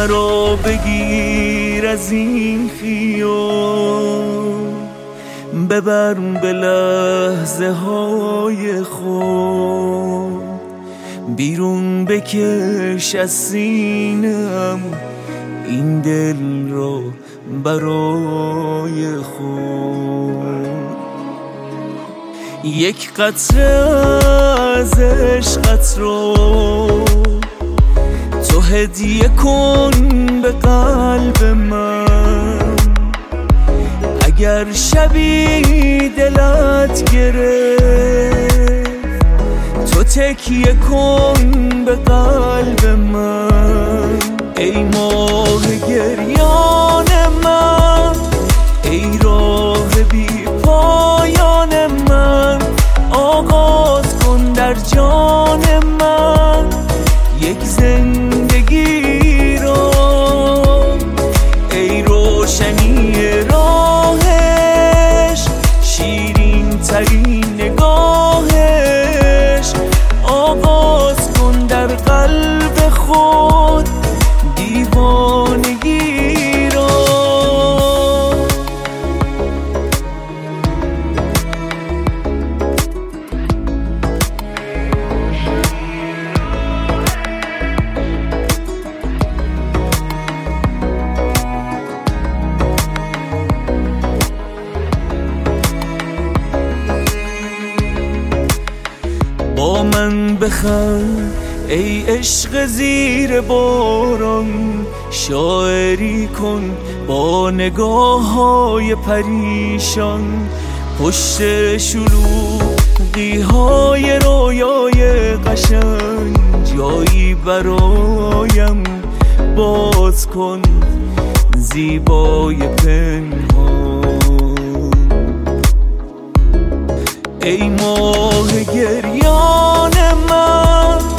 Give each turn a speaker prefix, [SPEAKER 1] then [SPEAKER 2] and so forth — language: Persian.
[SPEAKER 1] مرا بگیر از این خیال، ببر به لحظه های خود، بیرون بکش از سینم این دل را برای خود. یک قطره از عشقت رو تو هدیه کن به قلب من، اگر شبی دلت گرفت تو تکیه کن به قلب من. ای ماه گریان من، ای راه بی پایان من، آغاز کن در جان من یک زندگی را. ای روشنی راهش، شیرین ترین نگاهش، آغاز کن در قلب خود دیوانگی را. با من بخند ای عشق زیر باران، شاعری کن با نگاه های پریشان، پشت شلوغی های رویای قشنگ جایی برایم باز کن زیبای پنهان. ای ماه گریان من،